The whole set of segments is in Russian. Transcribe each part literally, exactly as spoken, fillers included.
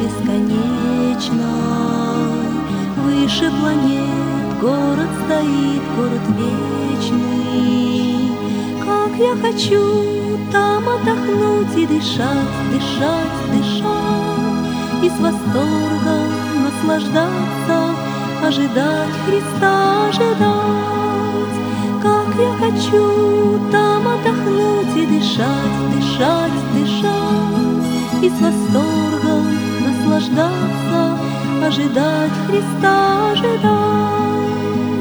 бесконечной. Выше планет город стоит, город вечный. Как я хочу там отдохнуть и дышать, дышать, дышать, и с восторгом наслаждаться, ожидать Христа, ожидать. Как я хочу там отдохнуть и дышать, дышать, дышать, и с восторгом наслаждаться, ожидать Христа, ожидать.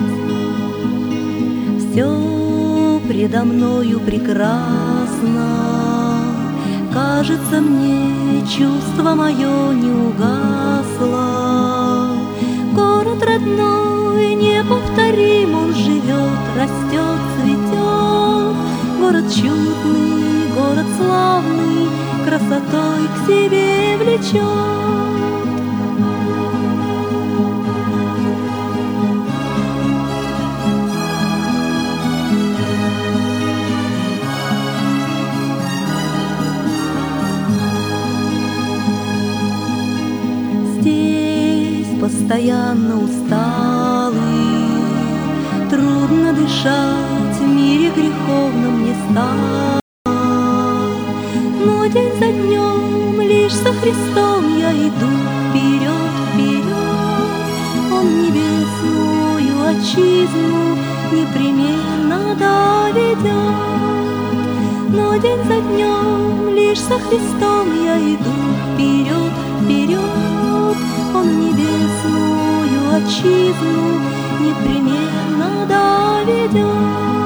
Все предо мною прекрасно, кажется мне, чувство мое не угасло. Город родной, неповторим, он живет, растет, цветет. Город чудный, город славный, красотой к себе влечет. Постоянно усталый, трудно дышать, в мире греховном мне стало. Но день за днем лишь со Христом я иду вперед, вперед. Он небесную отчизну непременно доведет. Но день за днем лишь со Христом я иду вперед, вперед. Он небесную отчизну непременно доведет.